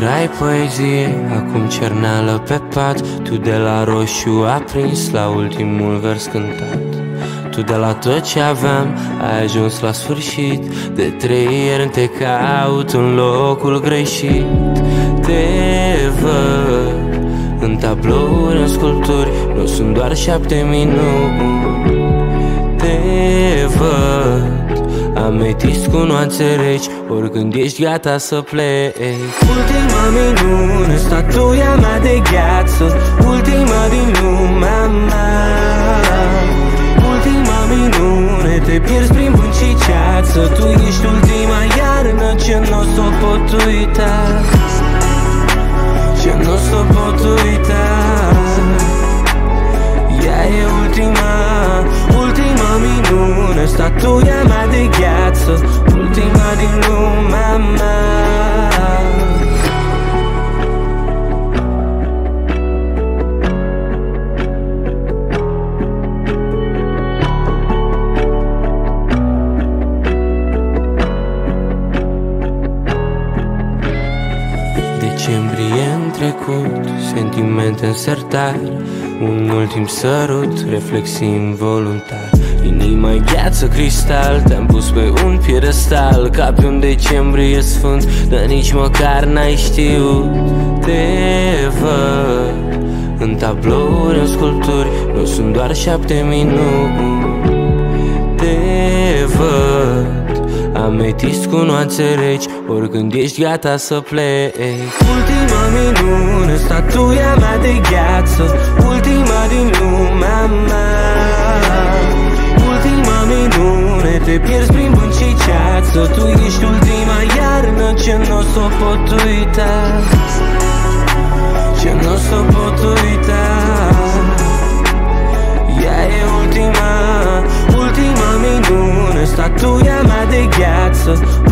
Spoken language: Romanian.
erai poezie, acum cerneală pe pat. Tu de la roșu aprins la ultimul vers cântat. Tu de la tot ce aveam ai ajuns la sfârșit. De 3 ani te caut în locul greșit. Te văd în tablouri, în sculpturi, nu sunt doar 7 minute. Te văd ametist cu nuanțe reci, oricând ești gata să pleci. Ultima minune, statuia mea de gheață, ultima din lumea mea. Ultima minune, te pierzi prin vânt și ceață. Tu ești ultima iarnă ce n-o s-o pot uita, ce n-o s-o pot uita. Ea e ultima minune, statuia mea de gheață, ultima din lumea mea. Decembrie în trecut, sentimente în sertar, un ultim sărut, reflexii involuntar. Inima-i gheață cristal, te-am pus pe un piedestal, ca pe un decembrie sfânt, dar nici măcar n-ai știut. Te văd în tablouri, în sculpturi, nu sunt doar 7 minute. Te văd ametist cu nuanțe reci, oricând ești gata să pleci. Ultima minune, statuia mea de gheață, ultima din lumea mea. Ultima minune, te pierzi prin vânt și ceață. Tu ești ultima iarnă ce n-o s-o pot uita, ce n-o s-o pot uita. Ea e ultima minune, statuia mea de gheață,